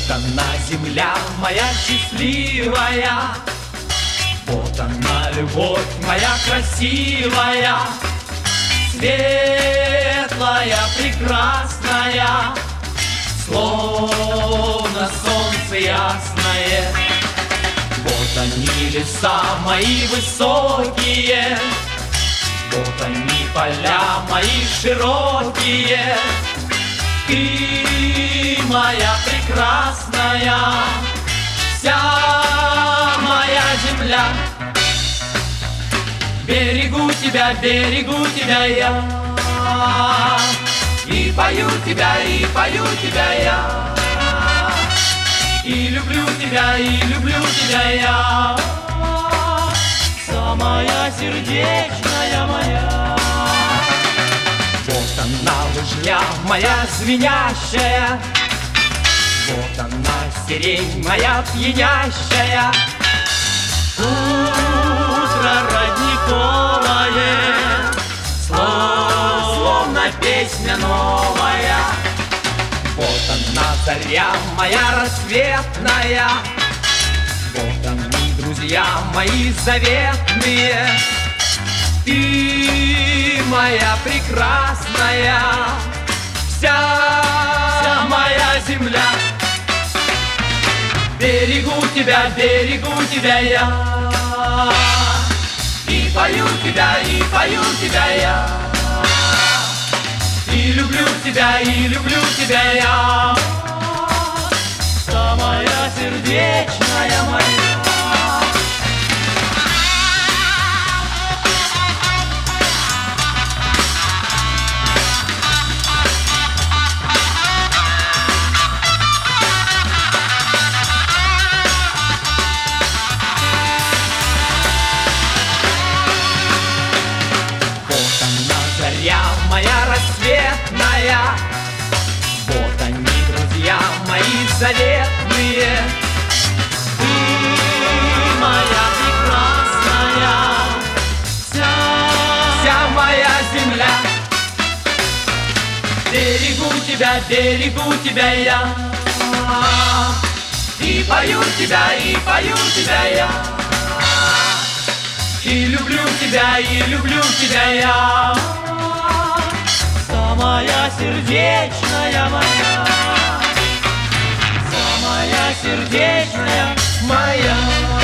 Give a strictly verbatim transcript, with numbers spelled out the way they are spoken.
она, земля моя счастливая, вот она, любовь моя красивая, светлая, прекрасная, словно солнце ясное. Вот они, леса мои высокие, вот они, поля мои широкие. Ты моя прекрасная, вся моя земля. Берегу тебя, берегу тебя я, и пою тебя, и пою тебя я, и люблю тебя, и люблю тебя я, самая сердечная моя. Вот она, лыжня моя звенящая, вот она, сирень моя пьянящая. Утро родниковое, словно песня новая. Вот она, заря моя рассветная, вот они, друзья мои заветные. Ты моя прекрасная, вся, вся моя земля. Берегу тебя, берегу тебя я, и пою тебя, и пою тебя я, и люблю тебя, и люблю тебя я, самая сердечная моя. Моя рассветная, вот они, друзья мои заветные. Ты моя прекрасная, вся, вся моя земля. Берегу тебя, берегу тебя я, и пою тебя, и пою тебя я, и люблю тебя, и люблю тебя я, самая сердечная моя, самая сердечная моя.